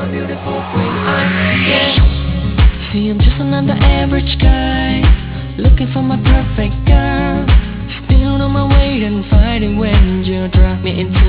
beautiful queen. See, I'm just another average guy, looking for my perfect girl. Still on my way and fighting when you drop me into